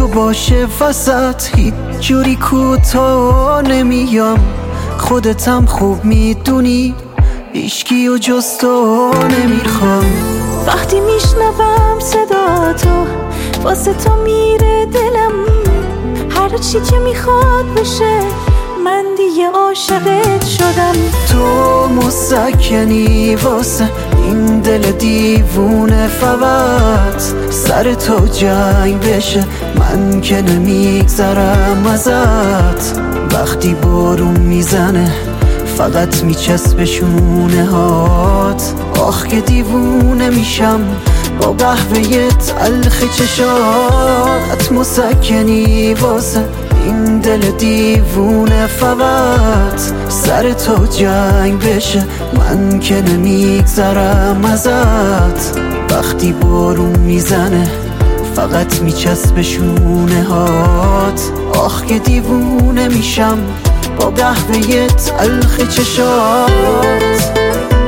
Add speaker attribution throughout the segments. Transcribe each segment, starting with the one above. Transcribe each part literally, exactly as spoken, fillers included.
Speaker 1: تو باشه وسط هیچ جوری کوتاه نمیام. خودتم خوب میدونی هیچکی و جز تو نمیخوام.
Speaker 2: وقتی میشنوم صدا تو واسه تو میره دلم، هر چی که میخواد بشه من دیگه عاشقت شدم.
Speaker 1: تو مسکنی واسه این دل دیوونه، فقط سر تو جنگ بشه من که نمیگذرم ازت. وقتی بارون میزنه فقط میچسبه شونه هات، آخ که دیوونه میشم با قهوه تلخ چشات. مسکنی واسه این دل دیوونه، فقط سر تو جنگ بشه من که نمیگذرم ازت. وقتی بارون میزنه فقط میچسبه شونه هات، آخ که دیوونه میشم با قهوه تلخ چشات.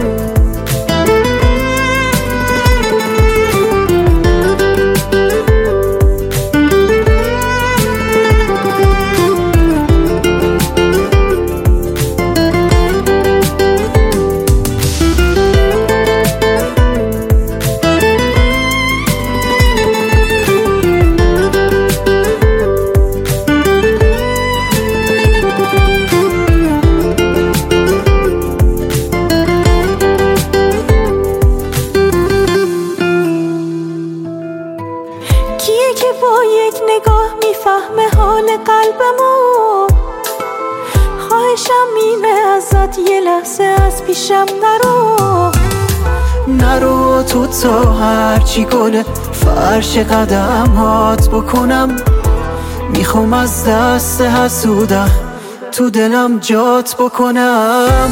Speaker 2: کیه که با یک نگاه میفهمه حال قلبمو؟ خواهشم اینه ازت یه لحظه از پیشم نرو.
Speaker 1: نرو تو تا هرچی گله فرش قدم هات بکنم. میخوام از دست حسودم تو دلم جات بکنم.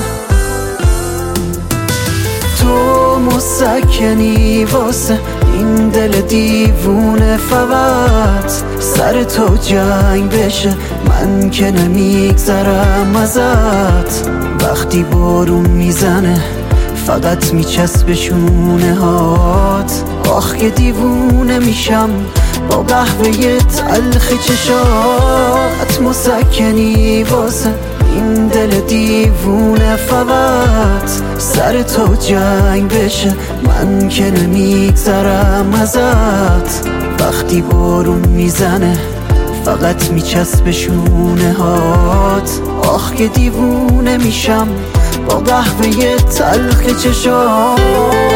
Speaker 1: تو مسکنی واسه این دل دیوونه، فقط سر تو جنگ بشه من که نمیگذرم ازت. وقتی بارون میزنه فقط میچسبه شونه هات، آخ که دیوونه میشم با قهوه تلخ چشات. مسکنی واسه این دل دیوونه، فقط سر تو جنگ بشه من که نمیگذرم ازت. وقتی بارون میزنه فقط میچسبه شونه هات، آخ که دیوونه میشم با قهوه تلخ چشات.